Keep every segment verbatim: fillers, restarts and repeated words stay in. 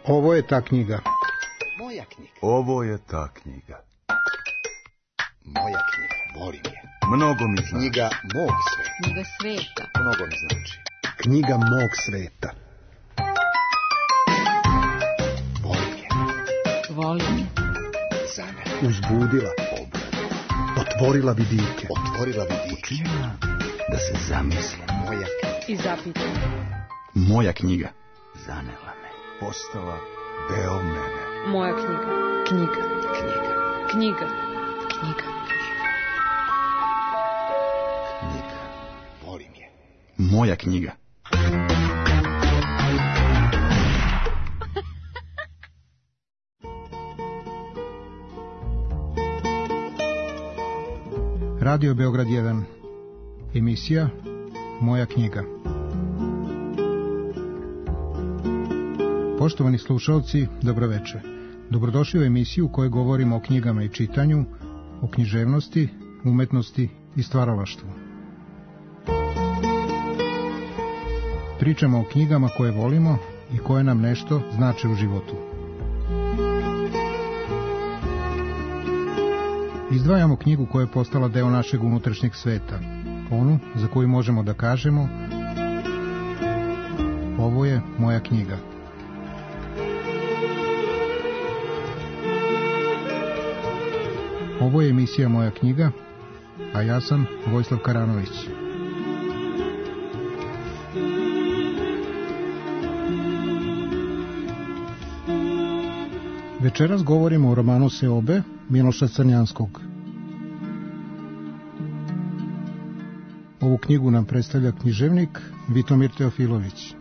Ovo je ta knjiga. Moja knjiga. Ovo je ta knjiga. Moja knjiga. Volim je. Mnogo mi znači. Knjiga mog sveta. Knjiga sveta. Mnogo mi znači. Knjiga mog sveta. Volim je. Volim je. Za mene. Uzbudila. Obradila. Otvorila vidike. Otvorila vidike. Učinila da se zamislim. Moja knjiga. I zapitam. Moja knjiga. Zanela me. Postala deo mene. Moja knjiga. Knjiga. Knjiga. Knjiga. Knjiga. Knjiga. Volim je. Moja knjiga. Radio Beograd jedan. Emisija Moja knjiga. Poštovani slušalci, dobroveče. Dobrodošli u emisiju u kojoj govorimo o knjigama i čitanju, o književnosti, umetnosti i stvaralaštvu. Pričamo o knjigama koje volimo i koje nam nešto znače u životu. Izdvajamo knjigu koja je postala deo našeg unutrašnjeg sveta, onu za koju možemo da kažemo: ovo je moja knjiga. Ovo je emisija Moja knjiga, a ja sam Vojislav Karanović. Večeras govorimo o romanu Seobe Miloša Crnjanskog. Ovu knjigu nam predstavlja književnik Vitomir Teofilović.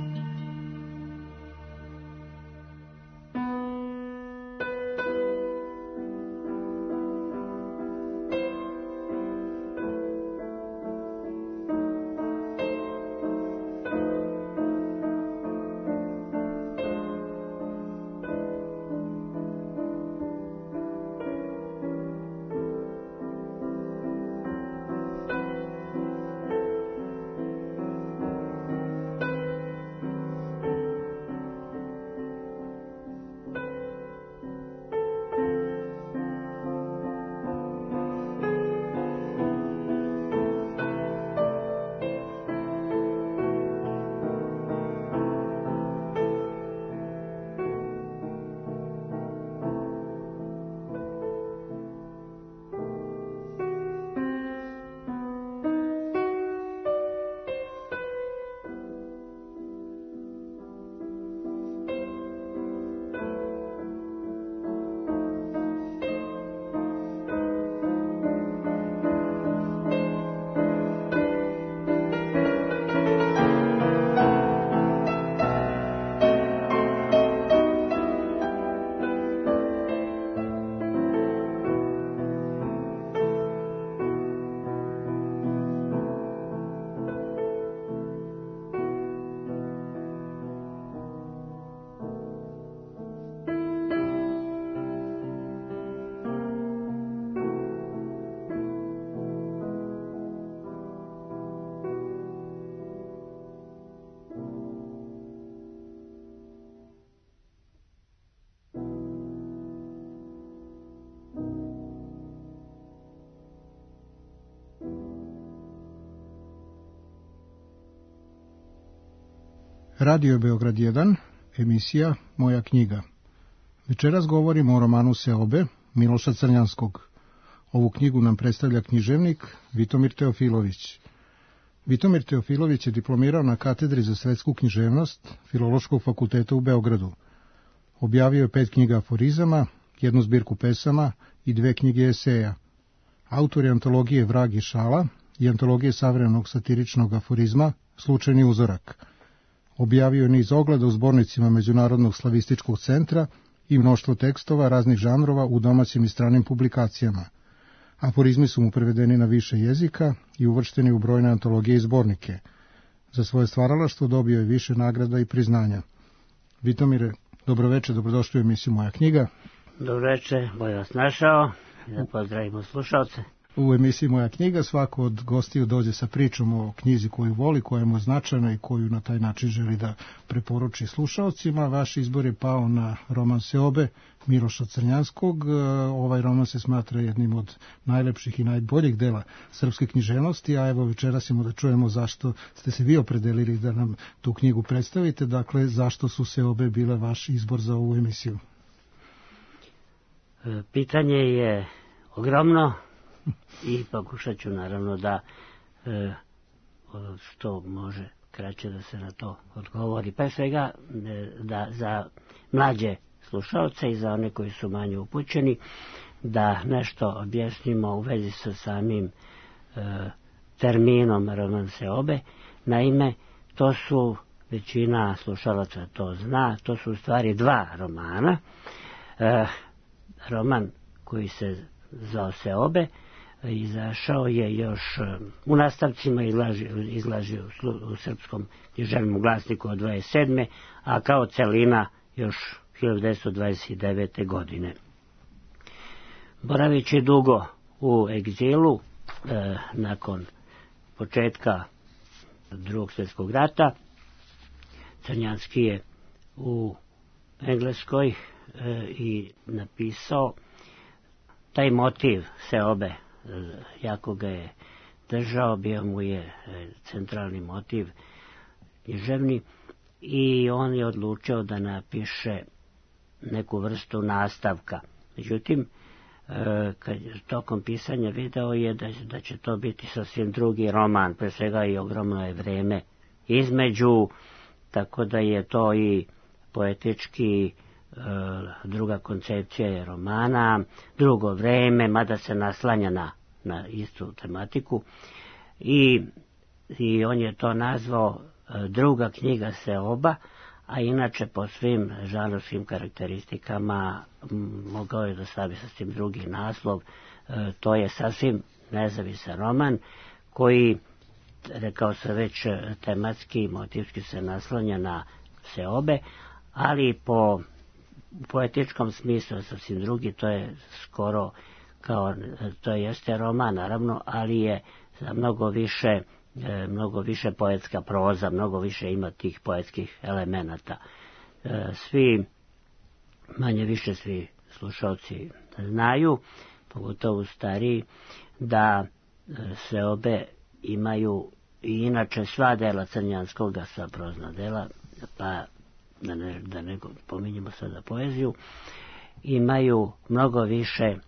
Radio Beograd jedan, emisija Moja knjiga. Večeras govorimo o romanu Seobe Miloša Crnjanskog. Ovu knjigu nam predstavlja književnik Vitomir Teofilović. Vitomir Teofilović je diplomirao na katedri za svetsku književnost Filološkog fakulteta u Beogradu. Objavio je pet knjiga aforizama, jednu zbirku pesama i dve knjige eseja. Autor je antologije Vrag i šala i antologije savremenog satiričnog aforizma Slučajni uzorak. Objavio je niz ogleda u zbornicima Međunarodnog slavističkog centra i mnoštvo tekstova raznih žanrova u domaćim i stranim publikacijama. Aforizmi su mu prevedeni na više jezika i uvršteni u brojne antologije i zbornike. Za svoje stvaralaštvo dobio je više nagrada i priznanja. Vitomire, dobroveče, dobrodošli u emisiju Moja knjiga. Dobroveče, bolje vas našao. Da pozdravimo slušalce. U emisiji Moja knjiga svako od gostiju dođe sa pričom o knjizi koju voli, koja mu je značajna i koju na taj način želi da preporuči slušaocima. Vaš izbor je pao na roman Seobe Miloša Crnjanskog. Ovaj roman se smatra jednim od najlepših i najboljih dela srpske književnosti, a evo večeras ćemo da čujemo zašto ste se vi opredelili da nam tu knjigu predstavite. Dakle, zašto su Seobe bile vaš izbor za ovu emisiju? Pitanje je ogromno i pokušat ću naravno da e, što može kraće da se na to odgovori. Pre svega e, da za mlađe slušalce i za one koji su manje upućeni da nešto objasnimo u vezi sa samim e, terminom roman Seobe. Naime, to su, većina slušalaca to zna, to su u stvari dva romana. E, roman koji se zvao Seobe izašao je još u nastavcima, izlažio u, u srpskom književnom glasniku od dvadeset sedme a kao celina još hiljadu devetsto dvadeset devete. godine. Boravići dugo u egzilu, e, nakon početka Drugog svjetskog rata, Crnjanski je u Engleskoj e, i napisao taj motiv Seobe, jako ga je držao, bio mu je centralni motiv književni i on je odlučio da napiše neku vrstu nastavka. Međutim, kad tokom pisanja video je da, da će to biti sasvim drugi roman, pre svega i ogromno je vreme između, tako da je to i poetički druga koncepcija je romana, drugo vreme, mada se naslanja na, na istu tematiku i, i on je to nazvao druga knjiga Seoba, a inače po svim žanrovskim karakteristikama mogao je da stavi sasvim drugi naslov. To je sasvim nezavisan roman koji, rekao sam već, tematski i motivski se naslanja na Seobe, ali po u poetičkom smislu sasvim drugi, to je skoro kao, to jeste roman naravno, ali je za mnogo više, mnogo više poetska proza, mnogo više ima tih poetskih elemenata. Svi, manje više svi slušalci znaju, pogotovo stariji, da Seobe imaju i inače sva dela Crnjanskoga, sva prozna dela, pa da ne, da ne pominjemo sada poeziju, imaju mnogo više e,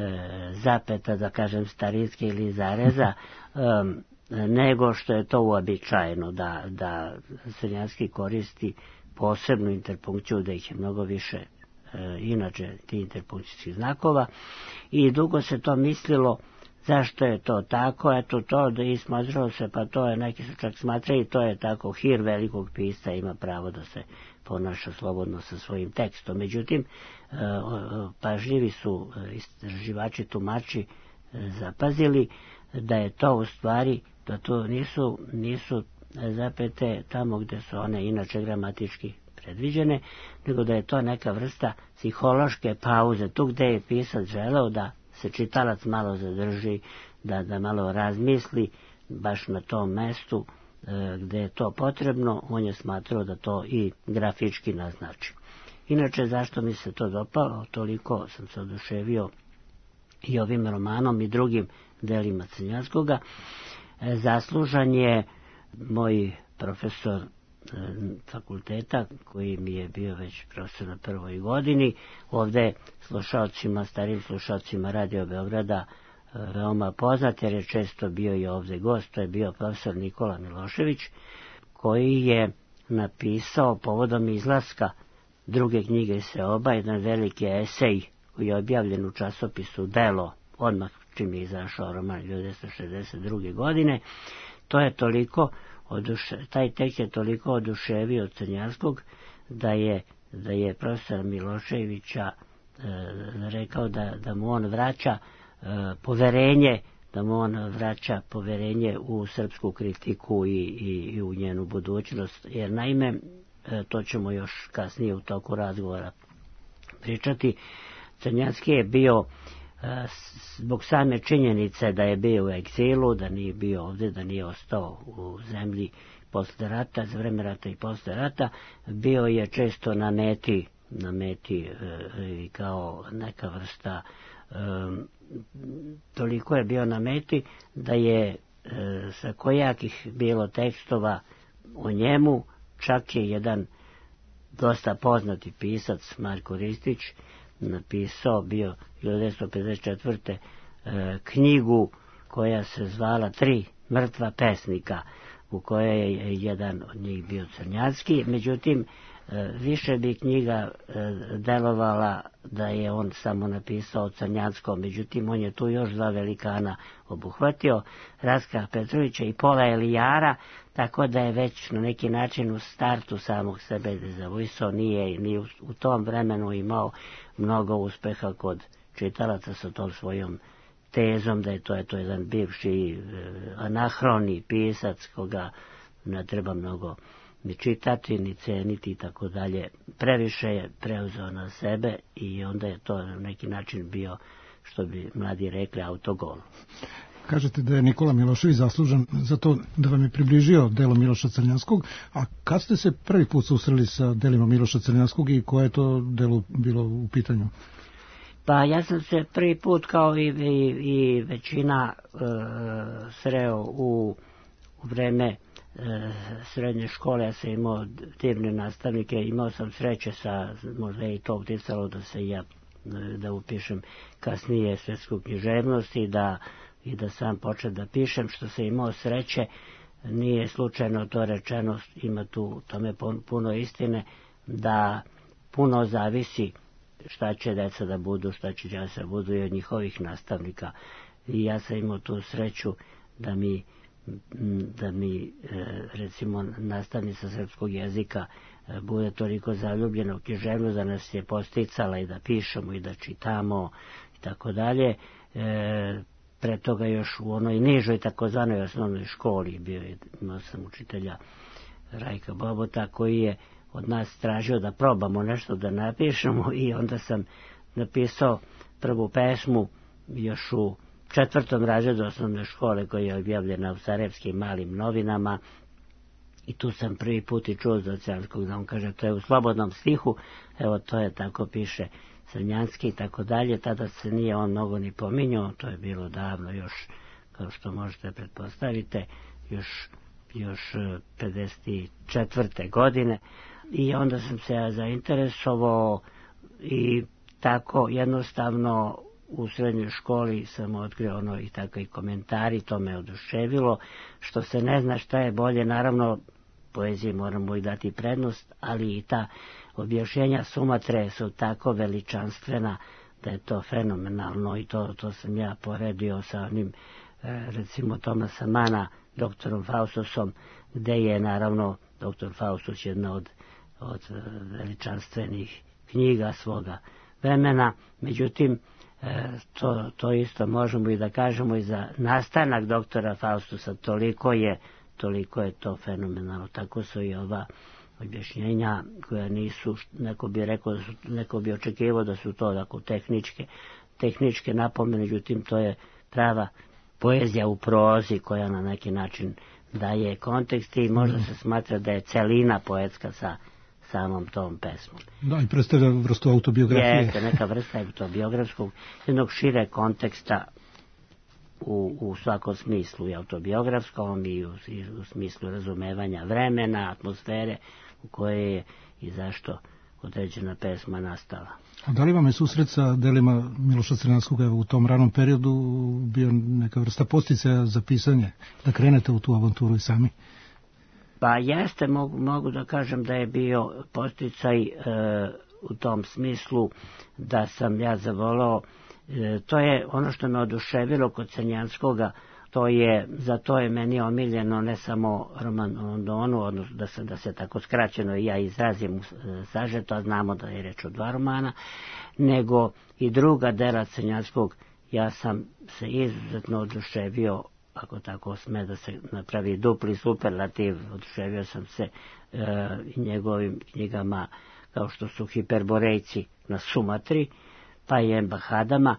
zapeta, da kažem starinske ili zareza, e, nego što je to uobičajeno, da, da Crnjanski koristi posebnu interpunkciju, da ih je mnogo više e, inače ti interpunkcijskih znakova i dugo se to mislilo zašto je to tako, eto to da ismatralo se, pa to je, neki su čak smatrali, to je tako, hir velikog pisca ima pravo da se ponaša slobodno sa svojim tekstom. Međutim, pažljivi su istraživači, tumači zapazili da je to u stvari, da to nisu, nisu zapete tamo gde su one inače gramatički predviđene, nego da je to neka vrsta psihološke pauze, tu gde je pisac želeo da se čitalac malo zadrži, da, da malo razmisli baš na tom mestu e, gde je to potrebno, on je smatrao da to i grafički naznači. Inače, zašto mi se to dopalo, toliko sam se oduševio i ovim romanom i drugim delima Crnjanskoga, e, zaslužan je moj profesor fakulteta, koji mi je bio već profesor na prvoj godini, ovde slušalcima, starim slušalcima Radio Beograda veoma poznat, jer je često bio i ovde gost, to je bio profesor Nikola Milošević, koji je napisao povodom izlaska druge knjige Seoba jedan veliki esej koji je objavljen u časopisu Delo, odmah čim je izašao roman hiljadu devetsto šezdeset druge. godine. To je toliko Oduše, taj tekst je toliko oduševio od Crnjanskog da je, da je profesor Miloševića e, rekao da, da mu on vraća e, poverenje, da mu on vraća poverenje u srpsku kritiku i, i, i u njenu budućnost, jer naime, e, to ćemo još kasnije u toku razgovora pričati, Crnjanski je bio zbog same činjenice da je bio u egzilu, da nije bio ovdje, da nije ostao u zemlji posle rata, za vreme rata i posle rata, bio je često na meti, na meti e, kao neka vrsta, e, toliko je bio na meti da je e, sa kojakih bilo tekstova o njemu, čak je jedan dosta poznati pisac, Marko Ristić, napisao bio hiljadu devetsto pedeset četvrte. E, knjigu koja se zvala Tri mrtva pesnika, u kojoj je jedan od njih bio Crnjanski. Međutim, e, više bi knjiga e, delovala da je on samo napisao o Crnjanskom. Međutim, on je tu još dva velikana obuhvatio, Rastka Petrovića i Pola Elijara, tako da je već na neki način u startu samog sebe dezavuisao, nije ni u, u tom vremenu imao mnogo uspeha kod čitalaca sa tom svojom tezom da je to, je to jedan bivši e, anahroni pisac koga ne treba mnogo ni čitati, ni ceniti i tako dalje. Previše je preuzeo na sebe i onda je to na neki način bio, što bi mladi rekli, autogol. Kažete da je Nikola Milošević zaslužan za to da vam je približio delo Miloša Crnjanskog, a kad ste se prvi put susreli sa delima Miloša Crnjanskog i koje je to delo bilo u pitanju? Pa ja sam se prvi put kao i, i, i većina e, sreo u, u vreme e, srednje škole. Ja sam imao divne nastavnike, imao sam sreće sa, možda je i to uticalo da se ja da upišem kasnije svjetsku književnost i da, i da sam počet da pišem, što se imao sreće. Nije slučajno to rečeno, ima tu tome puno istine, da puno zavisi šta će deca da budu, šta će đaci da budu i od njihovih nastavnika. I ja sam imao tu sreću da mi, da mi recimo nastavnica srpskog jezika bude toliko zaljubljena u književnost da nas je posticala i da pišemo i da čitamo i tako dalje. Pre toga još u onoj nižoj takozvanoj osnovnoj školi bio je, imao sam učitelja Rajka Bobota koji je od nas tražio da probamo nešto da napišemo i onda sam napisao prvu pesmu još u četvrtom razredu osnovne škole koja je objavljena u Sarajevskim malim novinama i tu sam prvi put i čuo za Crnjanskog, da on kaže to je u slobodnom stihu, evo to je tako piše Crnjanski i tako dalje. Tada se nije on mnogo ni pominjao, to je bilo davno još, kao što možete pretpostaviti, još, još pedeset četvrte godine. I onda sam se ja zainteresovao i tako jednostavno u srednjoj školi sam otkrio ono i tako i komentari, to me oduševilo, što se ne zna šta je bolje, naravno poeziji moramo i dati prednost, ali i ta objašnjenja Sumatre su tako veličanstvena da je to fenomenalno i to, to sam ja poredio sa onim recimo Tomasa Mana, doktorom Faustusom, gde je naravno doktor Faustus jedna od od veličanstvenih knjiga svoga vremena. Međutim, to, to isto možemo i da kažemo i za nastanak doktora Faustusa, toliko je, toliko je to fenomenalno. Tako su i ova objašnjenja koja nisu, neko bi rekao, da su, neko bi očekivao da su to tako tehničke, tehničke napomene, međutim to je prava poezija u prozi koja na neki način daje kontekst i možda se smatra da je celina poetska sa samom tom pesmom. Da, i predstavlja vrstu autobiografije. Jeste, neka vrsta autobiografskog, jednog šire konteksta u, u svakom smislu, i autobiografskom i u, i u smislu razumevanja vremena, atmosfere u kojoj je i zašto određena pesma nastala. A da li vam je susret sa delima Miloša Crnjanskog u tom ranom periodu bio neka vrsta posticaja za pisanje, da krenete u tu avanturu i sami? Pa jeste, mogu, mogu da kažem da je bio posticaj e, u tom smislu da sam ja zavolao. E, to je ono što me oduševilo kod Crnjanskoga, to je, za to je meni omiljeno ne samo roman o Londonu, odnosno da se, da se tako skraćeno i ja izrazim e, sažeto, a znamo da je reč o dva romana, nego i druga dela Crnjanskog. Ja sam se izuzetno oduševio, ako tako sme da se napravi dupli superlativ, oduševio sam se e, njegovim knjigama kao što su Hiperborejci na Sumatri, pa i Embahadama,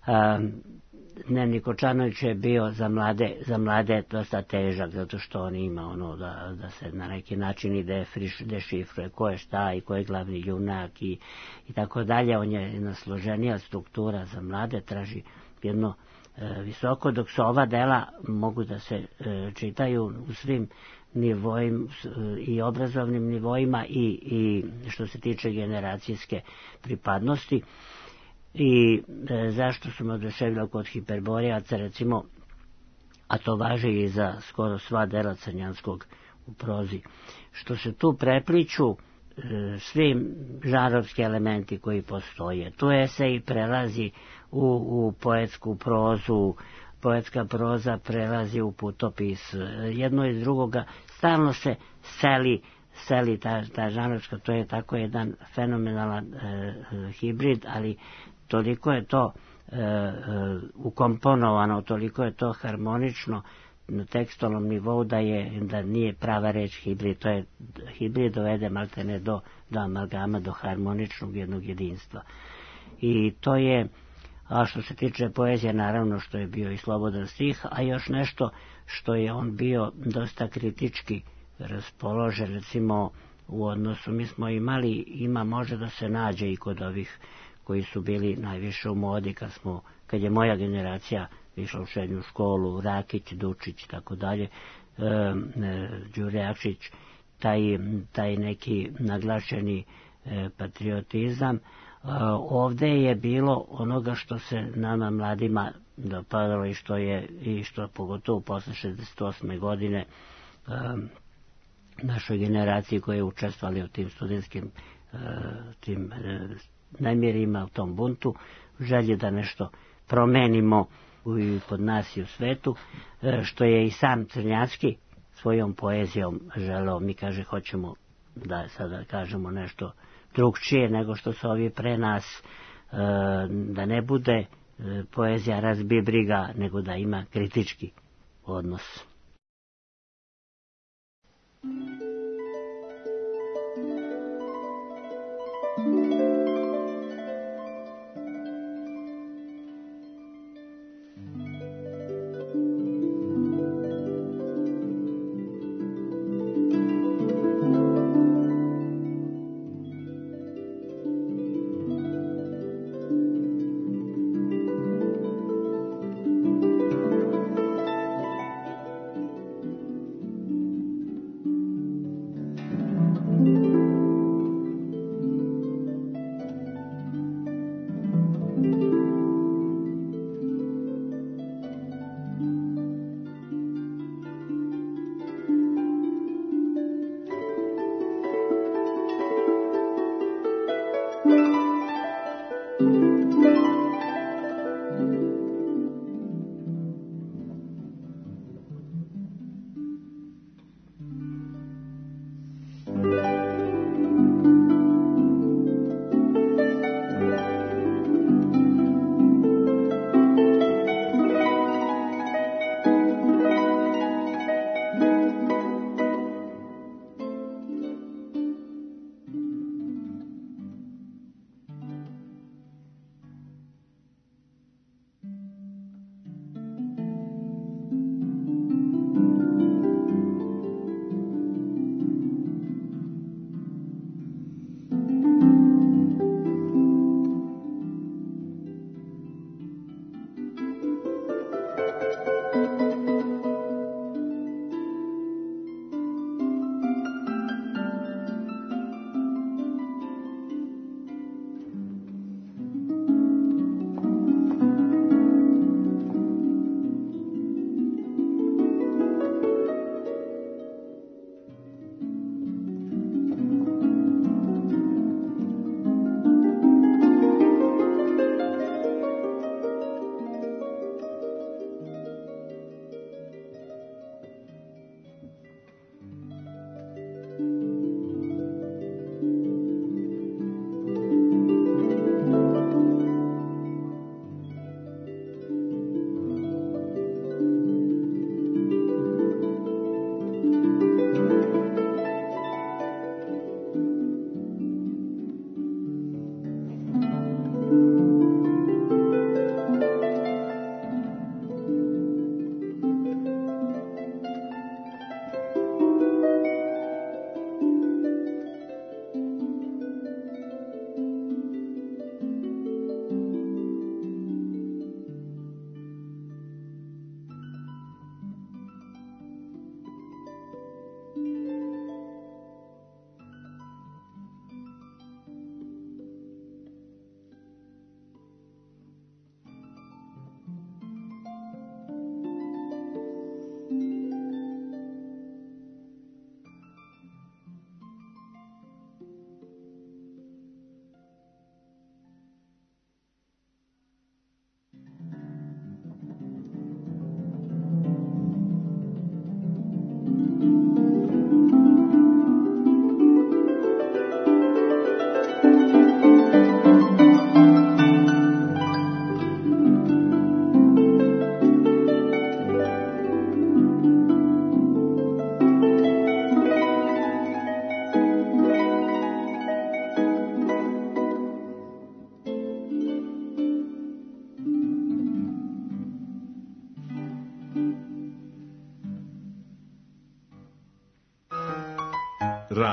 Dnevnik Kočanović je bio za mlade, za mlade dosta težak, zato što on ima ono da, da se na neki način ide dešifruje ko je šta i ko je glavni junak i, i tako dalje. On je jedna složenija struktura za mlade, traži jedno e, visoko, dok su ova dela mogu da se e, čitaju u svim nivoima i obrazovnim nivoima i, i što se tiče generacijske pripadnosti. I e, zašto su me oduševili kod Hiperborijaca, recimo, a to važi i za skoro sva dela Crnjanskog u prozi, što se tu prepliču e, svi žanrovski elementi koji postoje. Tu esej prelazi u, u poetsku prozu, poetska proza prelazi u putopis, jedno iz drugoga, stalno se seli seli ta, ta žanrovska, to je tako jedan fenomenalan e, e, hibrid, ali toliko je to e, e, ukomponovano, toliko je to harmonično na tekstualnom nivou da je da nije prava reč hibrid, to je hibrid dovede maltene do, do amalgama, do harmoničnog jednog jedinstva. I to je, a što se tiče poezije, naravno što je bio i slobodan stih, a još nešto što je on bio dosta kritički raspoložen, recimo u odnosu, mi smo imali, ima može da se nađe i kod ovih koji su bili najviše u modi kad smo, kad je moja generacija išla u srednju školu, Rakić, Dučić, tako dalje, Đure Jakšić, taj, taj neki naglašeni e, patriotizam. E, ovde je bilo onoga što se nama mladima dopadalo i što je, i što pogotovo posle šezdeset osme godine e, našoj generaciji koji je učestvovali u tim studentskim e, tim e, namirima, u tom buntu, želje da nešto promenimo i kod nas i u svetu, što je i sam Crnjanski svojom poezijom želeo. Mi kaže, hoćemo da sada kažemo nešto drugčije nego što su ovi pre nas, da ne bude poezija razbi briga, nego da ima kritički odnos.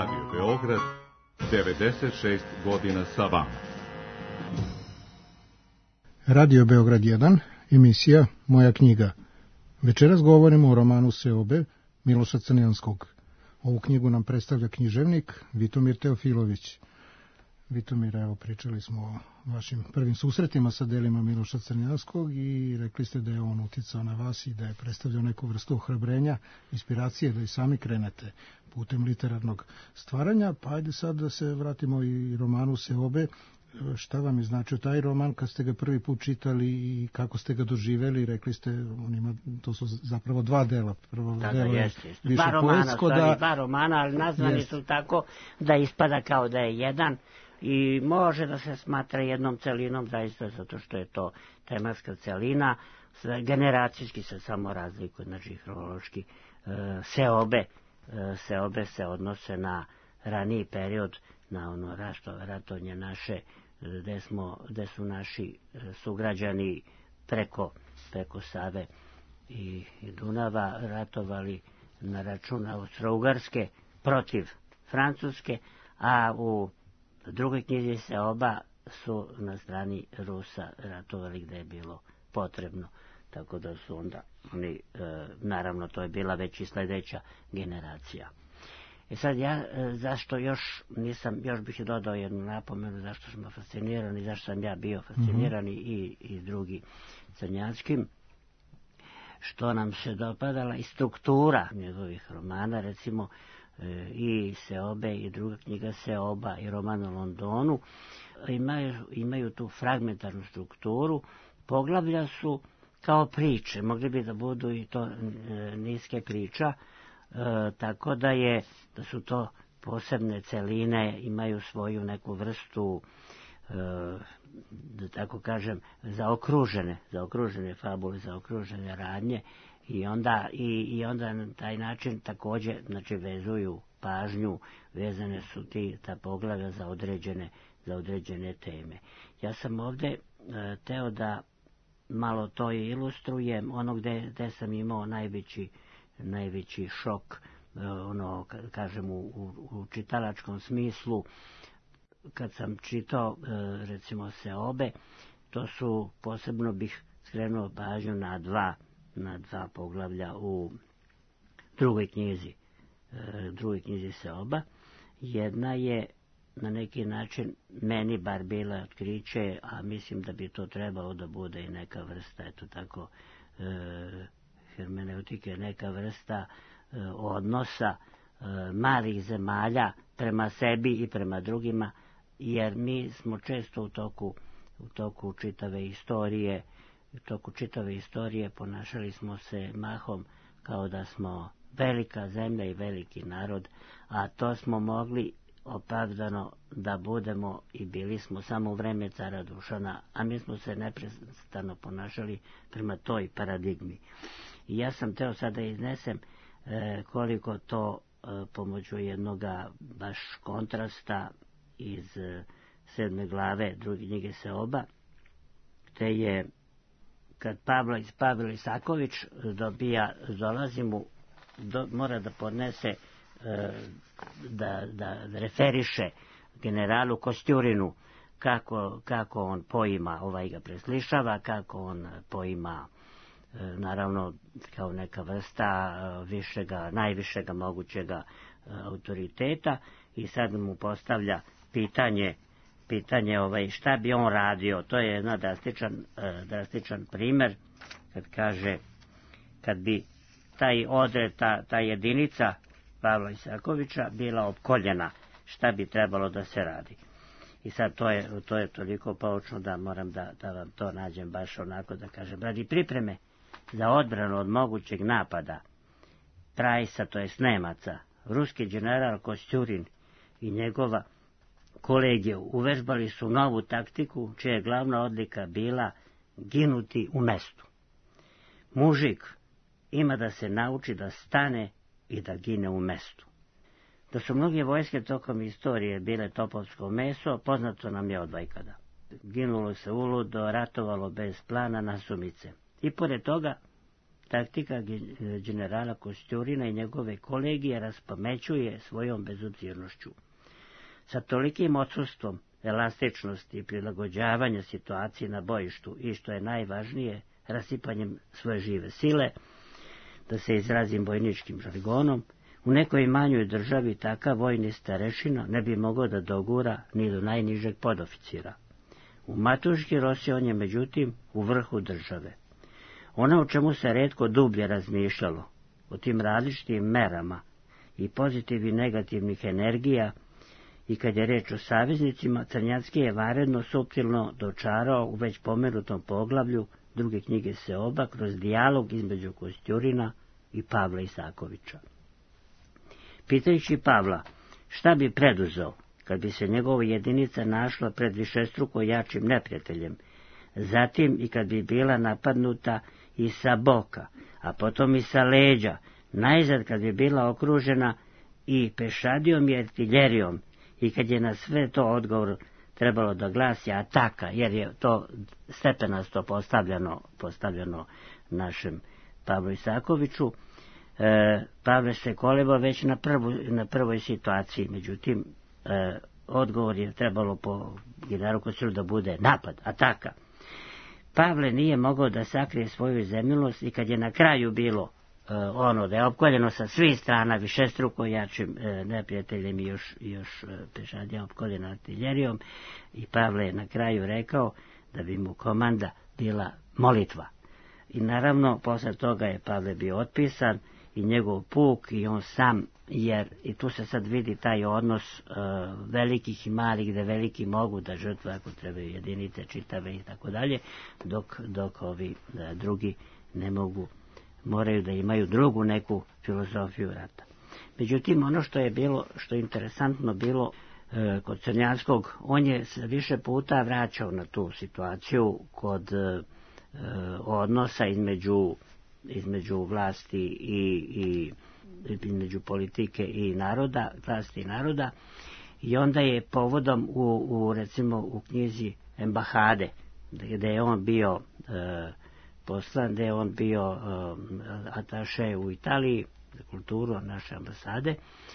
Radio Beograd, devedeset šest godina sa vama. Radio Beograd jedan, emisija Moja knjiga. Večeras govorimo o romanu Seobe Miloša Crnjanskog. Ovu knjigu nam predstavlja književnik Vitomir Teofilović. Vitomir, evo, pričali smo o vašim prvim susretima sa delima Miloša Crnjanskog i rekli ste da je on uticao na vas i da je predstavljao neku vrstu ohrabrenja, inspiracije da i sami krenete putem literarnog stvaranja. Pa ajde sad da se vratimo i romanu Seobe. Šta vam je značio taj roman kad ste ga prvi put čitali i kako ste ga doživeli? Rekli ste, on ima, to su zapravo dva dela. Prvo da, delo da, je jest, jest. više Dva romana, poetsko, stvari, da... dva romana, ali nazvani jest. su tako da ispada kao da je jedan i može da se smatra jednom celinom, zaista zato što je to tematska celina, generacijski se samo razlikuje, znači hronološki. Seobe, Seobe se odnose na raniji period, na ono rašto, ratovanje naše, gde, smo, gde su naši sugrađani preko, preko Save i, i Dunava ratovali na račun Austro-Ugarske protiv Francuske, a u drugoj knjizi Seoba su na strani Rusa ratovali gde je bilo potrebno, tako da su onda oni, e, naravno to je bila već i sledeća generacija. E sad ja, e, zašto još nisam, još bih dodao jednu napomenu zašto smo fascinirani, zašto sam ja bio fascinirani mm-hmm. i, i drugi Crnjanskim, što nam se dopadala i struktura njegovih romana, recimo e, i Seobe i druga knjiga Seoba i roman o Londonu, imaju, imaju tu fragmentarnu strukturu, poglavlja su kao priče, mogli bi da budu i to e, niske priča, E, tako da je da su to posebne celine, imaju svoju neku vrstu e, da tako kažem zaokružene zaokružene fabule, zaokružene radnje i onda i, i onda na taj način također znači vezuju pažnju, vezane su ti ta poglavlja za određene za određene teme. Ja sam ovde e, teo da malo to ilustrujem, ono gde, gde sam imao najveći najveći šok, ono, kažem, u, u, u čitalačkom smislu, kad sam čitao, recimo, Seobe, to su, posebno bih skrenuo pažnju na dva, na dva poglavlja u drugoj knjizi, drugoj knjizi Seoba. Jedna je, na neki način, meni bar bila otkriće, a mislim da bi to trebalo da bude i neka vrsta, eto tako, e, hermeneutike, neka vrsta e, odnosa e, malih zemalja prema sebi i prema drugima, jer mi smo često u toku, u toku čitave istorije, u toku čitave istorije ponašali smo se mahom kao da smo velika zemlja i veliki narod, a to smo mogli opravdano da budemo i bili smo samo u vreme cara Dušana, a mi smo se neprestano ponašali prema toj paradigmi. I ja sam teo sada iznesem e, koliko to e, pomoću jednoga baš kontrasta iz e, sedme glave druge knjige Seoba, te je kad Pavlo iz Pavlo Isaković dobija, dolazi mu, do, mora da podnese, e, da, da referiše generalu Kostjurinu kako, kako on poima, ovaj ga preslišava, kako on poima, naravno kao neka vrsta višega, najvišega mogućega autoriteta, i sad mu postavlja pitanje, pitanje ovaj, šta bi on radio. To je jedan drastičan, drastičan primer, kad kaže, kad bi taj odred, ta, ta jedinica Pavla Isakovića bila opkoljena, šta bi trebalo da se radi. I sad to je, to je toliko poučno da moram da, da vam to nađem baš onako, da kažem, radi pripreme za odbranu od mogućeg napada Prajsa, to jest Nemaca, ruski general Kostjurin i njegova kolegija uvežbali su novu taktiku, čija je glavna odlika bila ginuti u mestu. Mužik ima da se nauči da stane i da gine u mestu. Da su mnoge vojske tokom istorije bile topovsko meso, poznato nam je od vajkada. Ginulo se uludo, ratovalo bez plana, nasumice. I pored toga, taktika generala Kostjurina i njegove kolegije raspamećuje svojom bezobzirnošću. Sa tolikim odsustvom elastičnosti i prilagođavanja situacije na bojištu i, što je najvažnije, rasipanjem svoje žive sile, da se izrazim vojničkim žargonom, u nekoj manjoj državi takav vojni starešina ne bi mogao da dogura ni do najnižeg podoficira. U Matuški Rosi on je međutim u vrhu države. Ono o čemu se retko dublje razmišljalo, o tim različitim merama i pozitivnih i negativnih energija, i kad je reč o saveznicima, Crnjanski je varedno suptilno dočarao u već pomenutom poglavlju druge knjige Seoba kroz dijalog između Kostjurina i Pavla Isakovića. Pitajući Pavla šta bi preduzeo kad bi se njegova jedinica našla pred višestruko jačim neprijateljem, zatim i kad bi bila napadnuta i sa boka, a potom i sa leđa, najzad kad bi bila okružena i pešadijom i artiljerijom, i kad je na sve to odgovor trebalo da glasi ataka, jer je to stepenasto postavljeno, postavljeno našem Pavlu Isakoviću, e, Pavle se koleba već na, prvu, na prvoj situaciji, međutim, e, odgovor je trebalo po generalu Kostjuru da bude napad, ataka. Pavle nije mogao da sakrije svoju zemljivost i kad je na kraju bilo e, ono da je opkoljeno sa svih strana višestruko jačim e, neprijateljem i još, još e, pešadija opkoljena artiljerijom, i Pavle je na kraju rekao da bi mu komanda bila molitva. I naravno posle toga je Pavle bio otpisan i njegov puk i on sam, jer i tu se sad vidi taj odnos e, velikih i malih, gde veliki mogu da žrtve ako trebaju jedinice čitave i tako dalje, dok, dok ovi e, drugi ne mogu, moraju da imaju drugu neku filozofiju rata. Međutim, ono što je bilo, što je interesantno bilo e, kod Crnjanskog, on je se više puta vraćao na tu situaciju kod e, odnosa između između vlasti i, i između politike i naroda, vlasti i naroda, i onda je povodom u, u recimo u knjizi Embahade, gde je on bio e, poslan, gde je on bio e, ataše u Italiji za kulturu naše ambasade,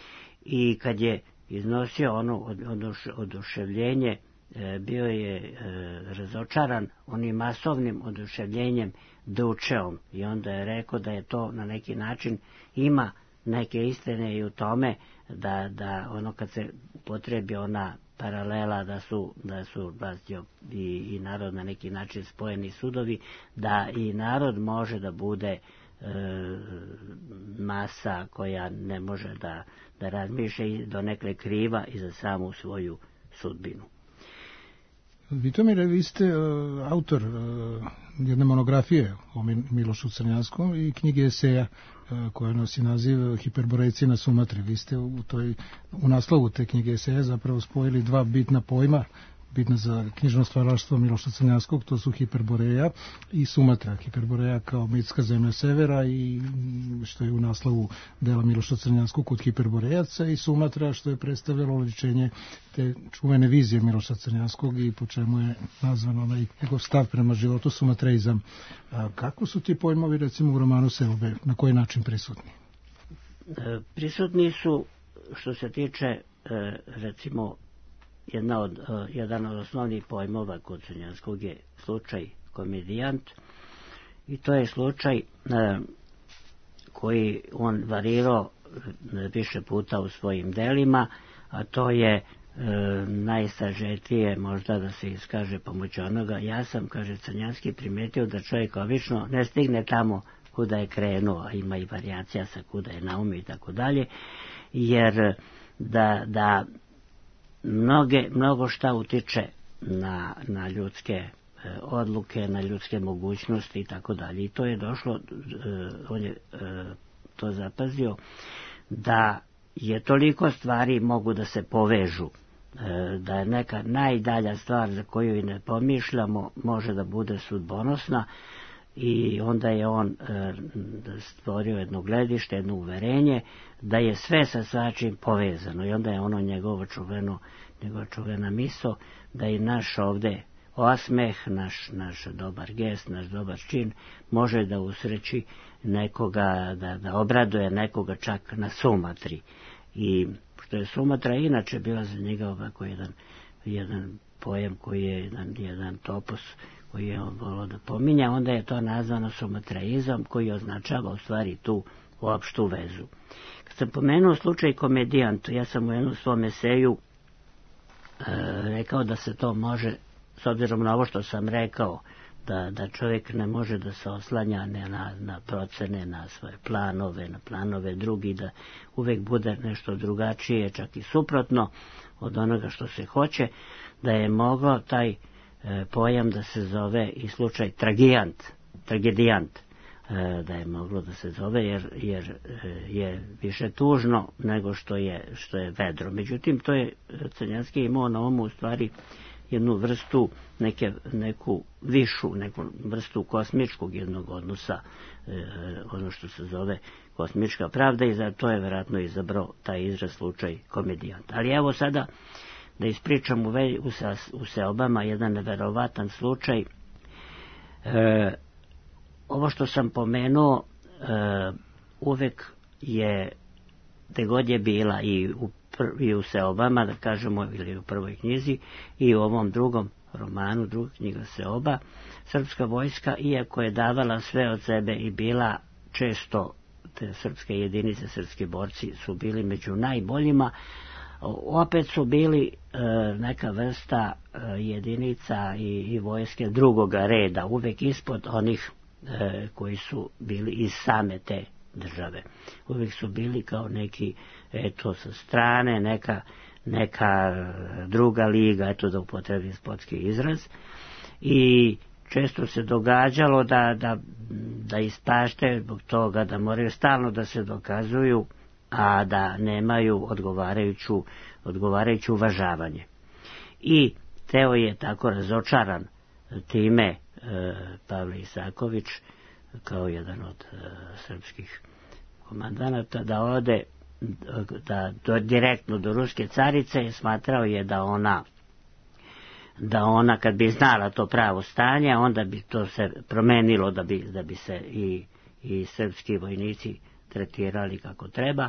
i kad je iznosio ono od, oduš, oduševljenje, e, bio je e, razočaran onim masovnim oduševljenjem Dučeom, i onda je rekao da je to na neki način ima neke istine i u tome da, da ono kad se upotrebi ona paralela da su, da su vlastio i, i narod na neki način spojeni sudovi, da i narod može da bude e, masa koja ne može da, da razmišlja i donekle kriva i za samu svoju sudbinu. Vitomire, vi ste uh, autor uh, jedne monografije o Milošu Crnjanskom i knjige eseja uh, koja nosi naziv Hiperborejci na Sumatri. Vi ste u, toj, u naslovu te knjige eseja zapravo spojili dva bitna pojma, bitna za knjižno stvaralaštvo Miloša Crnjanskog, to su Hiperboreja i Sumatra. Hiperboreja kao mitska zemlja severa, i što je u naslovu dela Miloša Crnjanskog kod Hiperborejaca, i Sumatra što je predstavljalo oličenje te čuvene vizije Miloša Crnjanskog i po čemu je nazvan onaj njegov stav prema životu sumatreizam. A kako su ti pojmovi recimo u romanu Seobe, na koji način prisutni? E, prisutni su što se tiče e, recimo Jedna od, uh, jedan od osnovnih pojmova kod Crnjanskog je slučaj komedijant, i to je slučaj uh, koji on varirao više puta u svojim delima, a to je uh, najsažetije možda da se iskaže pomoću onoga. Ja sam, kaže Crnjanski, primetio da čovjek obično ne stigne tamo kuda je krenuo, a ima i varijacija sa kuda je naumio i tako dalje, jer da, da Mnoge, mnogo šta utiče na, na ljudske e, odluke, na ljudske mogućnosti i tako dalje. I to je došlo, e, on je e, to zapazio, da je toliko stvari mogu da se povežu, e, da je neka najdalja stvar za koju i ne pomišljamo može da bude sudbonosna, i onda je on e, stvorio jedno gledište, jedno uverenje da je sve sa svačim povezano, i onda je ono njegovo čuveno, njegova čuvena miso da i naš ovde osmeh, naš, naš dobar gest, naš dobar čin može da usreći nekoga, da, da obraduje nekoga čak na Sumatri. I što je Sumatra inače bila za njega ovako jedan, jedan pojam koji je jedan, jedan topos koji je on volio da pominja, onda je to nazvano sumatraizam koji označava u stvari tu opštu vezu. Kad sam pomenuo slučaj komedijant, ja sam u jednom svom eseju e, rekao da se to može, s obzirom na ovo što sam rekao, da, da čovjek ne može da se oslanja ne na, na procene, na svoje planove, na planove drugi, da uvijek bude nešto drugačije, čak i suprotno od onoga što se hoće, da je mogao taj e, pojam da se zove i slučaj tragijant, tragedijant, e, da je moglo da se zove jer, jer e, je više tužno nego što je, što je vedro. Međutim, to je Crnjanski imao na umu u stvari jednu vrstu, neke, neku višu, neku vrstu kosmičkog jednog odnosa, e, ono što se zove kosmička pravda, i za to je vjerojatno izabrao taj izraz slučaj komedijant. Ali evo sada da ispričam u, ve, u, se, u seobama jedan neverovatan slučaj. E, ovo što sam pomenuo e, uvek je, gde god je bila i u i u seobama, da kažemo, ili u prvoj knjizi i u ovom drugom romanu, druga knjiga Seoba, srpska vojska, iako je davala sve od sebe i bila često, te srpske jedinice, srpski borci su bili među najboljima, opet su bili e, neka vrsta e, jedinica i, i vojske drugoga reda, uvek ispod onih e, koji su bili iz same te države. Uvijek su bili kao neki, eto, sa strane, neka, neka druga liga, eto da upotrebim sportski izraz. I često se događalo da, da, da ispašte zbog toga da moraju stalno da se dokazuju, a da nemaju odgovarajuću, odgovarajuću uvažavanje. I Teo je tako razočaran time, e, Pavle Isaković, kao jedan od e, srpskih komandanata, da ode da, do, direktno do ruske carice, smatrao je da ona da ona kad bi znala to pravo stanje, onda bi to se promenilo, da bi, da bi se i, i srpski vojnici tretirali kako treba.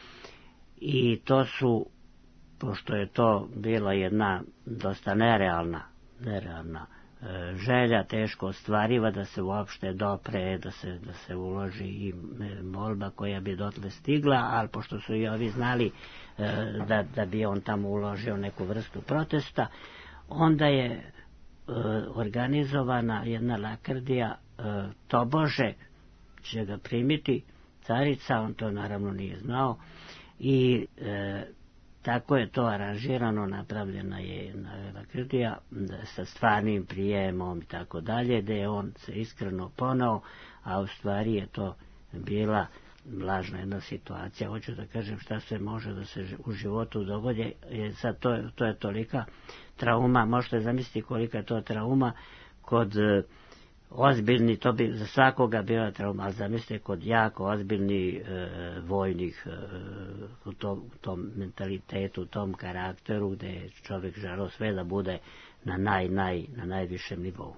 I to su, pošto je to bila jedna dosta nerealna nerealna želja, teško ostvariva, da se uopšte dopre, da se, da se uloži i molba koja bi dotle stigla, ali pošto su i ovi znali da, da bi on tamo uložio neku vrstu protesta, onda je organizovana jedna lakrdija, tobože će ga primiti carica, on to naravno nije znao, i e, tako je to aranžirano, napravljena je jedna lakrdija sa stvarnim prijemom i tako dalje, gdje je on se iskreno poneo, a u stvari je to bila lažna jedna situacija. Hoću da kažem šta se može da se u životu dogodi, je sad to, to je tolika trauma, možete zamisliti kolika je to trauma kod e, ozbiljni, to bi za svakoga bila trauma, ali zamislite kod jako ozbiljnih e, vojnih, e, u, tom, u tom mentalitetu, u tom karakteru, gdje je čovjek želeo sve da bude na, naj, naj, na najvišem nivou.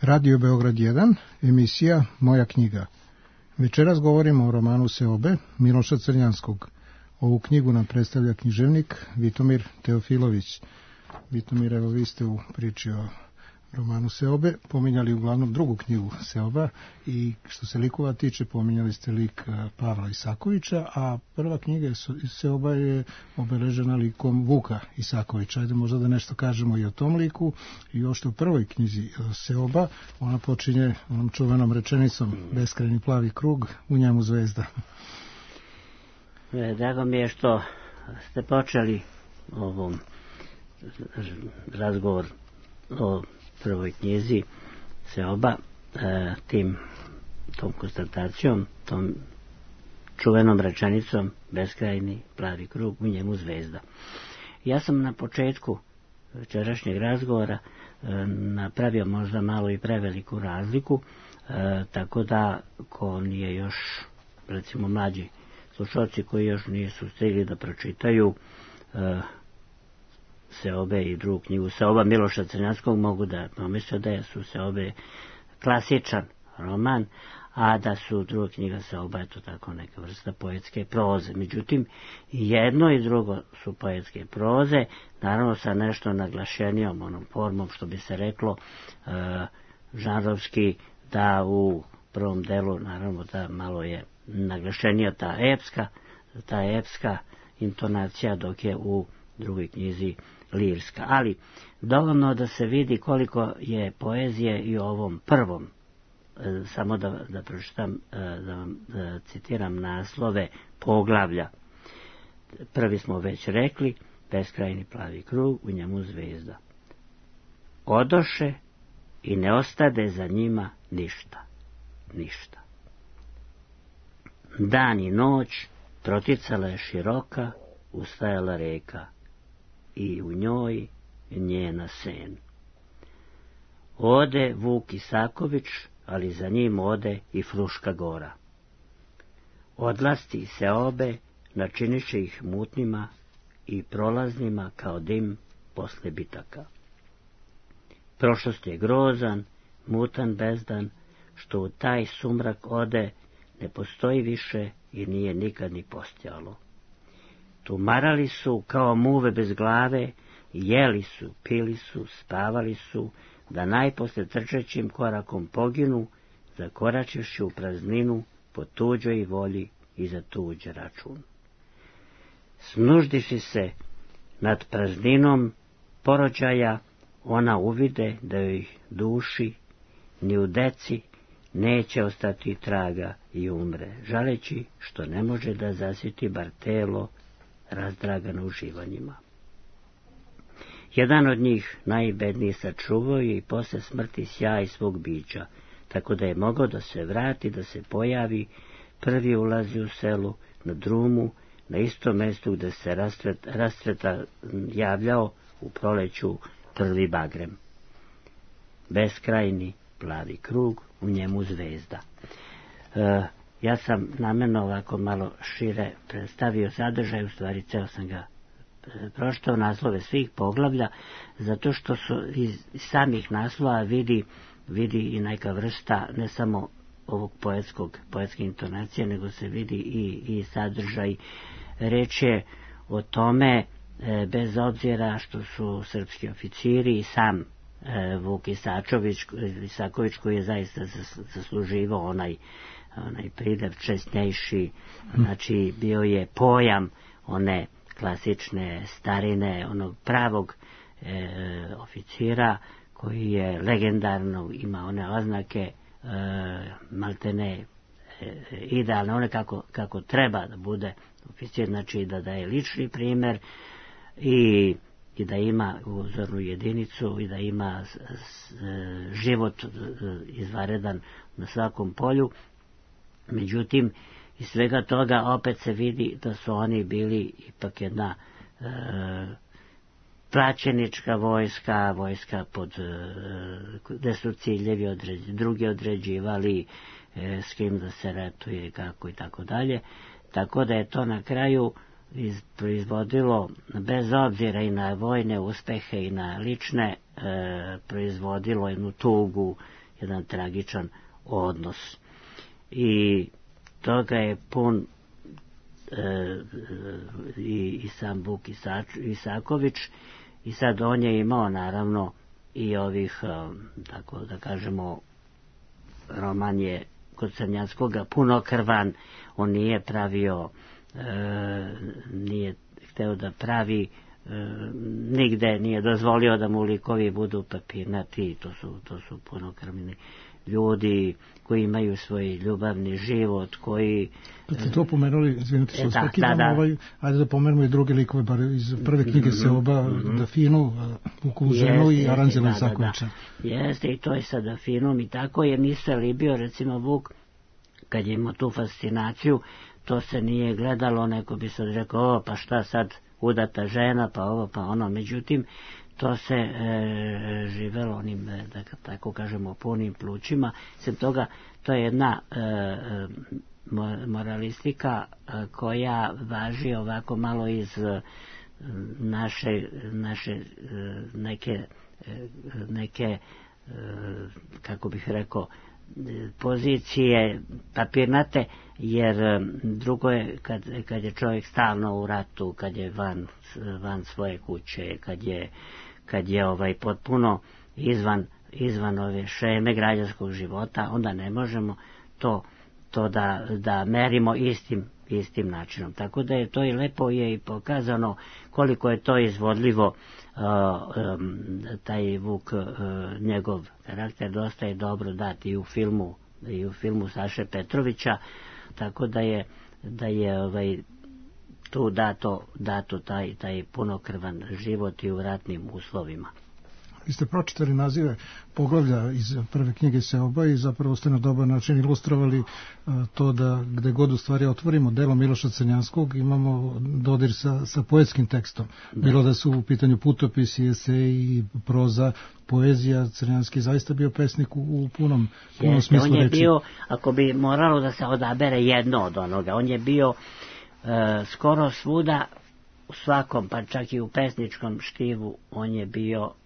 Radio Beograd jedan, emisija Moja knjiga. Večeras govorimo o romanu Seobe Miloša Crnjanskog. Ovu knjigu nam predstavlja književnik Vitomir Teofilović. Vitomir, evo vi ste u priči o romanu Seobe pominjali uglavnom drugu knjigu Seoba i što se likova tiče pominjali ste lik Pavla Isakovića, a prva knjiga Seoba je obeležena likom Vuka Isakovića. Ajde možda da nešto kažemo i o tom liku i još što u prvoj knjizi Seoba ona počinje onom čuvenom rečenicom beskrajni plavi krug, u njemu zvezda. Drago mi je što ste počeli ovom razgovor o prvoj knjizi Seoba e, tim, tom konstatacijom, tom čuvenom rečenicom beskrajni plavi krug, u njemu zvezda. Ja sam na početku večerašnjeg razgovora e, napravio možda malo i preveliku razliku, e, tako da ko nije još, recimo mlađi slušalci koji još nisu stigli da pročitaju e, Seobe i drugu knjigu Seoba Miloša Crnjanskog, mogu da pomisle da su Seobe klasičan roman, a da su druga knjiga Seoba je to tako neka vrsta poetske proze. Međutim, jedno i drugo su poetske proze, naravno sa nešto naglašenijom onom formom, što bi se reklo e, žanrovski, da u prvom delu naravno da malo je naglašenija ta epska, ta epska intonacija, dok je u drugoj knjizi lirska. Ali dovoljno da se vidi koliko je poezije i u ovom prvom. E, samo da, da pročitam, e, da vam da citiram naslove poglavlja. Prvi smo već rekli, beskrajni plavi krug, u njemu zvezda. Odoše i ne ostade za njima ništa. Ništa. Dan i noć proticala je široka, ustajala reka i u njoj njena sen. Ode Vuk Isaković, ali za njim ode i Fruška gora. Odlasti Seobe načiniše ih mutnima i prolaznima kao dim posle bitaka. Prošlost je grozan, mutan bezdan, što u taj sumrak ode ne postoji više i nije nikad ni postojalo. Tumarali su kao muve bez glave, jeli su, pili su, spavali su, da najposle trčećim korakom poginu, zakoračivši u prazninu po tuđoj volji i za tuđ račun. Snuždiši se nad prazninom porođaja, ona uvide da joj duši, ni u deci, neće ostati traga i umre, žaleći što ne može da zasiti bar telo razdragano uživanjima. Jedan od njih, najbedniji, sačuvao je i posle smrti sjaj svog bića, tako da je mogao da se vrati, da se pojavi, prvi ulazi u selu, na drumu, na istom mestu gde se rastvet, rastvreta javljao u proleću prvi bagrem. Beskrajni plavi krug, u njemu zvezda. E, ja sam namjerno ovako malo šire predstavio sadržaj, u stvari ceo sam ga pročitao, naslove svih poglavlja, zato što su iz samih naslova vidi, vidi i neka vrsta ne samo ovog poetskog, poetske intonacije, nego se vidi i, i sadržaj. Reč je o tome, e, bez obzira što su srpski oficiri i sam e, Vuk Isačović, Isaković, koji je zaista zasluživao onaj, onaj pridev česnejši, znači bio je pojam one klasične starine, onog pravog e, oficira, koji je legendarno, ima one oznake e, maltene e, idealne, one kako, kako treba da bude oficir, znači da daje lični primjer i, i da ima uzornu jedinicu i da ima s, s, život izvaredan na svakom polju. Međutim, iz svega toga opet se vidi da su oni bili ipak jedna e, plaćenička vojska, vojska pod, e, gde su ciljevi određi, drugi određivali e, s kim da se ratuje, kako i tako dalje. Tako da je to na kraju iz, proizvodilo, bez obzira i na vojne uspehe i na lične, e, proizvodilo jednu tugu jedan tragičan odnos. I toga je pun e, i, i sam Vuk Isač, Isaković, i sad on je imao naravno i ovih, tako da kažemo, roman je kod Crnjanskoga punokrvan, on nije pravio, e, nije hteo da pravi, e, nigde nije dozvolio da mu likovi budu papirnati, to su, to su punokrvni ljudi koji imaju svoj ljubavni život, koji... Kad ste to pomenuli, izvinite što da, ste da, da. Ovaj, ajde da pomenemo i druge likove, bar iz prve knjige se oba, mm-hmm. Dafinu, Vukovu ženu i Aranđela Isakovića. Da, da. Jeste, i to je sa Dafinom i tako, jer nisu se libio, recimo Vuk, kad je imao tu fascinaciju, to se nije gledalo, neko bi sad rekao, o, pa šta sad, udata žena, pa ovo, pa ono, međutim, to se e, živelo onim, da tako kažemo, punim plućima. Sem toga, to je jedna e, moralistika e, koja važi ovako malo iz e, naše, naše e, neke, e, neke e, kako bih rekao, pozicije papirnate, jer drugo je kad, kad je čovjek stalno u ratu, kad je van, van svoje kuće, kad je, kad je ovaj potpuno izvan, izvan ove šeme građanskog života, onda ne možemo to, to da, da merimo istim, istim načinom. Tako da je to i lepo je i pokazano koliko je to izvodljivo. Uh, um, taj Vuk, uh, njegov karakter dosta je dobro dat i u filmu, i u filmu Saše Petrovića, tako da je, da je ovaj, tu dato, dato taj, taj punokrvan život i u ratnim uslovima. Vi ste pročitali nazive poglavlja iz prve knjige Seoba i zapravo ste na dobar način ilustrovali to da gde god u stvari otvorimo delo Miloša Crnjanskog imamo dodir sa, sa poetskim tekstom. Da. Bilo da su u pitanju putopisi, eseji, proza, poezija, Crnjanski zaista bio pesnik u, u punom, punom Jeste, smislu reči. On je reči. Bio, ako bi moralo da se odabere jedno od onoga, on je bio e, skoro svuda, u svakom, pa čak i u pesničkom štivu, on je bio uh,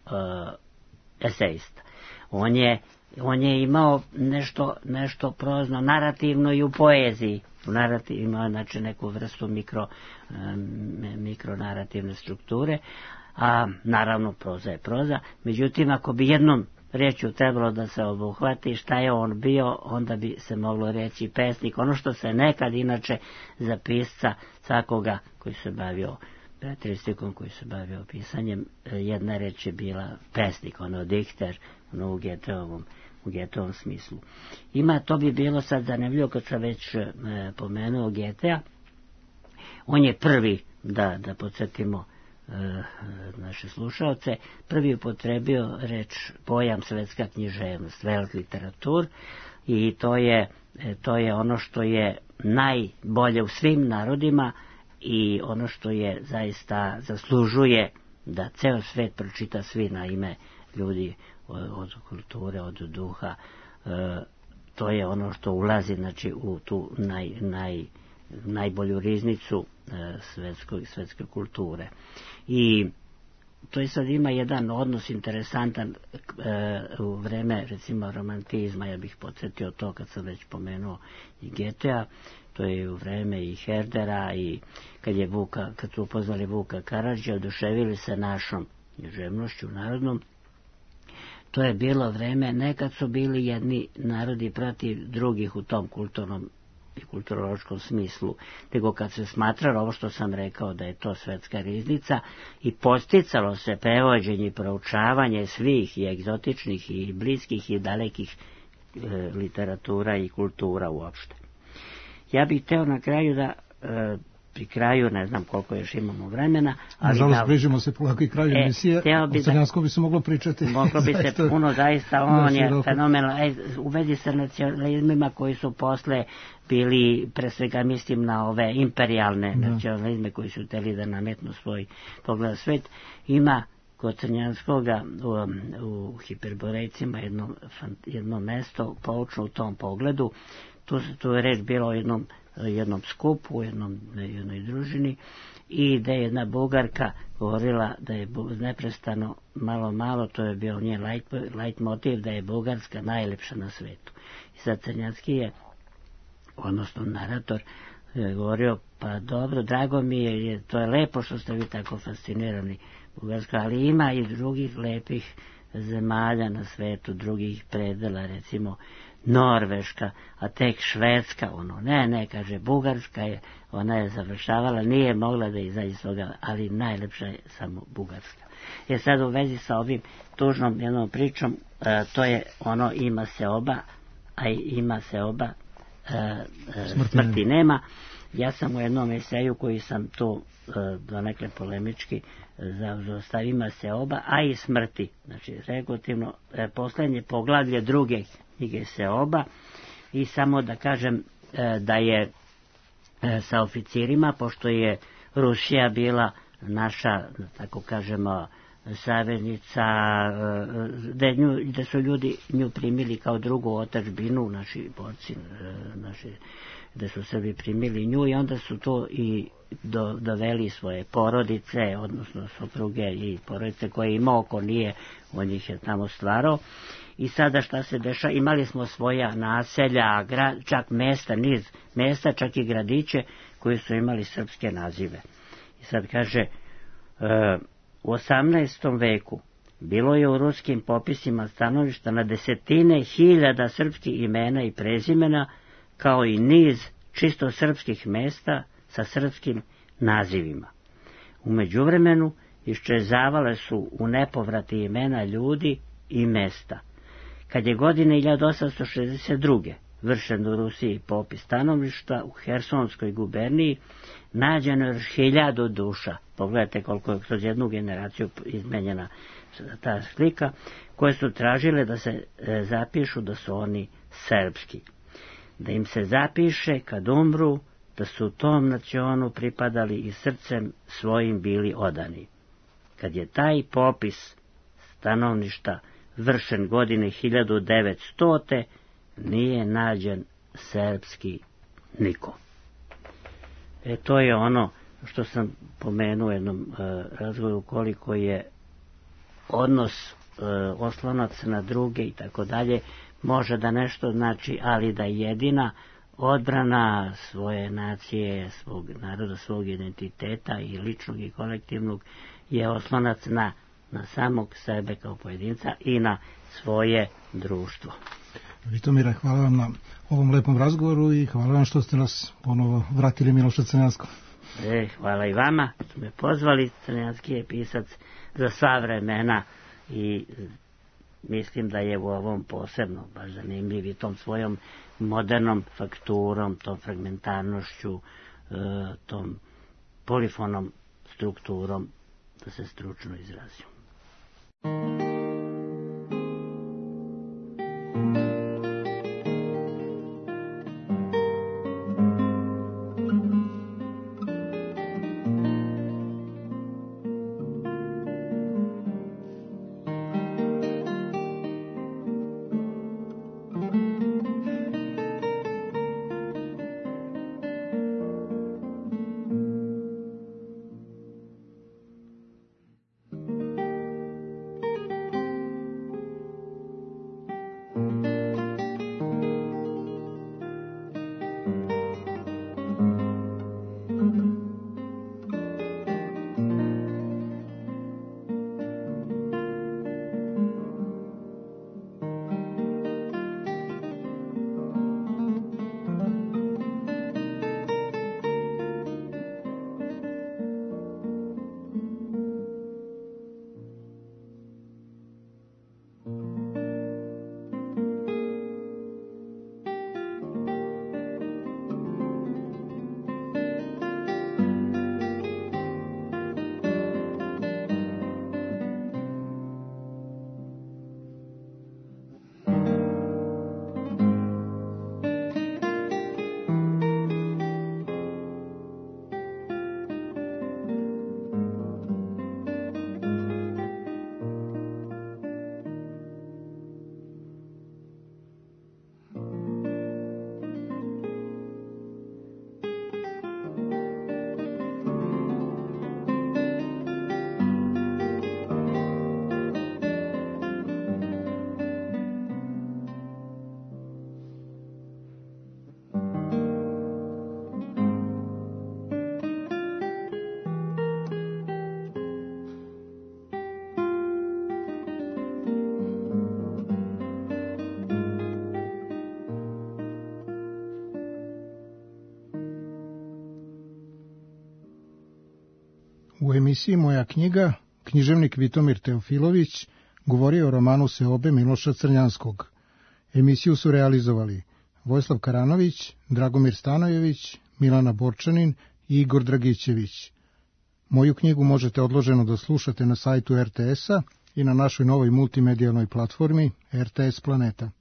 esejista. On je, on je imao nešto, nešto prozno, narativno i u poeziji. U narativ, imao znači neku vrstu mikro, um, mikronarativne strukture, a naravno proza je proza. Međutim, ako bi jednom riječju trebalo da se obuhvati šta je on bio, onda bi se moglo reći pesnik. Ono što se nekad inače za pisca svakoga koji se bavio petristikom, koji se bavio pisanjem, jedna reč je bila pesnik, ono dikter, ono u Goetheovom, u Goetheovom smislu. Ima, to bi bilo sad zanimljivo kad sam već e, pomenuo Goethea. On je prvi, da, da podsjetimo e, naše slušaoce, prvi upotrebio reč, pojam svetska književnost, Weltliteratur, i to je, to je ono što je najbolje u svim narodima i ono što je zaista zaslužuje da ceo svet pročita, svi na ime ljudi od, od kulture, od duha, e, to je ono što ulazi znači u tu naj, naj, najbolju riznicu e, svetskoj, svetske kulture. I to je sad ima jedan odnos interesantan e, u vreme recimo romantizma, ja bih podsjetio to kad sam već pomenuo i Goethea, to je u vreme i Herdera i kad je Vuka, kad su upoznali Vuka Karadžića, oduševili se našom književnošću narodnom. To je bilo vreme, nekad su bili jedni narodi protiv drugih u tom kulturnom i kulturološkom smislu, nego kad se smatralo ovo što sam rekao da je to svetska riznica i posticalo se prevođenje i proučavanje svih i egzotičnih i bliskih i dalekih e, literatura i kultura uopšte. Ja bih hteo na kraju da e, pri kraju, ne znam koliko još imamo vremena, ali nažalost da, bližimo se polako i kraju emisije, e, o Crnjanskom bi se moglo pričati. Moglo bi se puno, zaista, on je fenomenal. E, u vezi sa nacionalizmima koji su posle bili, pre svega mislim na ove imperialne da. nacionalizme koji su hteli da nametnu svoj pogled na svet, ima kod Crnjanskoga u, u Hiperborejcima jedno, jedno mesto poučno u tom pogledu. Tu, tu je reč bilo o jednom jednom skupu, u jednom, jednoj družini, i da je jedna Bugarka govorila da je neprestano malo malo, to je bio njen light motiv, da je Bugarska najlepša na svetu. I sad Crnjanski je, odnosno narator, je govorio, pa dobro, drago mi je, je, to je lepo što ste vi tako fascinirani Bugarska, ali ima i drugih lepih zemalja na svetu, drugih predela, recimo Norveška, a tek Švedska, ono, ne, ne, kaže, Bugarska je, ona je završavala, nije mogla da izađe s toga, ali najlepša je samo Bugarska. Je sad u vezi sa ovim tužnom jednom pričom, e, to je ono, ima se oba, a ima se oba, e, e, smrti, smrti nema. Ja sam u jednom eseju koji sam tu e, donekle polemički zauzeo, ima se oba, a i smrti, znači regulativno, e, poslednje poglavlje druge knjige se oba, i samo da kažem e, da je e, sa oficirima, pošto je Rusija bila naša, da tako kažemo, saveznica, da, nju, da su ljudi nju primili kao drugu otadžbinu, naši borci, naši, da su Srbi primili nju, i onda su to i do, doveli svoje porodice, odnosno supruge i porodice koje imao, ko nije, on njih je tamo stvarao. I sada šta se deša, imali smo svoja naselja, gra, čak mesta, niz mesta, čak i gradiće koji su imali srpske nazive. I sad kaže, e, u osamnaestom veku bilo je u ruskim popisima stanovišta na desetine hiljada srpskih imena i prezimena, kao i niz čisto srpskih mesta sa srpskim nazivima. U međuvremenu iščezavale su u nepovrati imena ljudi i mesta. Kad je godine hiljadu osamsto šezdeset druge vršen u Rusiji popis stanovništva, u Hersonskoj guberniji nađeno je još hiljadu duša. Pogledajte koliko je kroz jednu generaciju izmenjena ta slika, koje su tražile da se e, zapišu da su oni srpski. Da im se zapiše kad umru da su tom nacionu pripadali i srcem svojim bili odani. Kad je taj popis stanovništa vršen godine hiljadu devetstote nije nađen srpski niko. E to je ono što sam pomenuo u jednom e, razgovoru, koliko je odnos e, oslonac na druge i tako dalje, može da nešto znači, ali da jedina odbrana svoje nacije, svog naroda, svog identiteta i ličnog i kolektivnog je oslonac na, na samog sebe kao pojedinca i na svoje društvo. Vitomire, hvala vam na ovom lepom razgovoru i hvala vam što ste nas ponovo vratili Miloša Crnjanskog. E, hvala i vama što ste me pozvali. Crnjanski je pisac za sva vremena i mislim da je u ovom posebno baš zanimljiv i tom svojom modernom fakturom, tom fragmentarnošću, tom polifonom strukturom, da se stručno izrazim. U emisiji Moja knjiga književnik Vitomir Teofilović govorio o romanu Seobe Miloša Crnjanskog. Emisiju su realizovali Vojislav Karanović, Dragomir Stanojević, Milana Borčanin i Igor Dragićević. Moju knjigu možete odloženo da slušate na sajtu er te es-a i na našoj novoj multimedijalnoj platformi er te es Planeta.